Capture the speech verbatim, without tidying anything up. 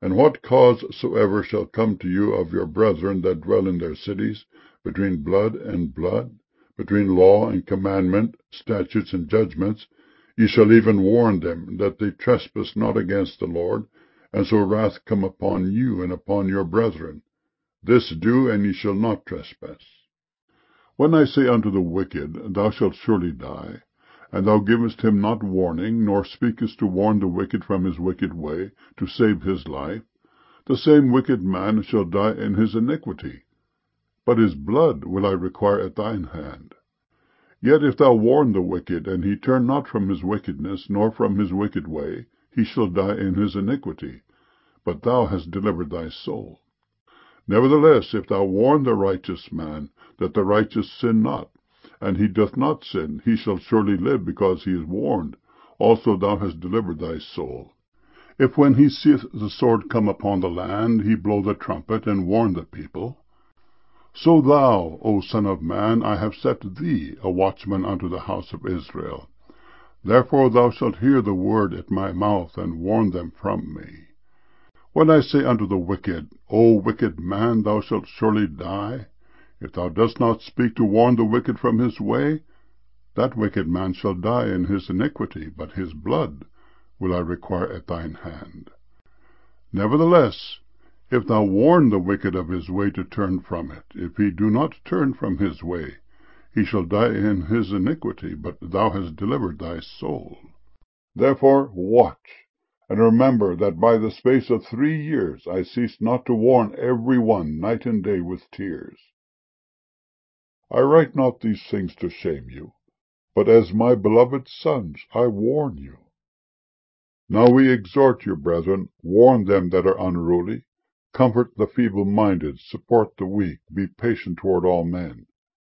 And what cause soever shall come to you of your brethren that dwell in their cities, between blood and blood, between law and commandment, statutes and judgments, ye shall even warn them, that they trespass not against the Lord, and so wrath come upon you and upon your brethren. This do, and ye shall not trespass. When I say unto the wicked, Thou shalt surely die, and thou givest him not warning, nor speakest to warn the wicked from his wicked way, to save his life, the same wicked man shall die in his iniquity, but his blood will I require at thine hand. Yet if thou warn the wicked, and he turn not from his wickedness, nor from his wicked way, he shall die in his iniquity, but thou hast delivered thy soul. Nevertheless, if thou warn the righteous man, that the righteous sin not, and he doth not sin, he shall surely live, because he is warned. Also thou hast delivered thy soul. If when he seeth the sword come upon the land, he blow the trumpet, and warn the people, so thou, O son of man, I have set thee a watchman unto the house of Israel. Therefore thou shalt hear the word at my mouth, and warn them from me. When I say unto the wicked, O wicked man, thou shalt surely die, if thou dost not speak to warn the wicked from his way, that wicked man shall die in his iniquity, but his blood will I require at thine hand. Nevertheless, if thou warn the wicked of his way to turn from it, if he do not turn from his way, he shall die in his iniquity, but thou hast delivered thy soul. Therefore watch, and remember that by the space of three years I ceased not to warn every one night and day with tears. I write not these things to shame you, but as my beloved sons I warn you. Now we exhort you, brethren, warn them that are unruly, comfort the feeble-minded, support the weak, be patient toward all men.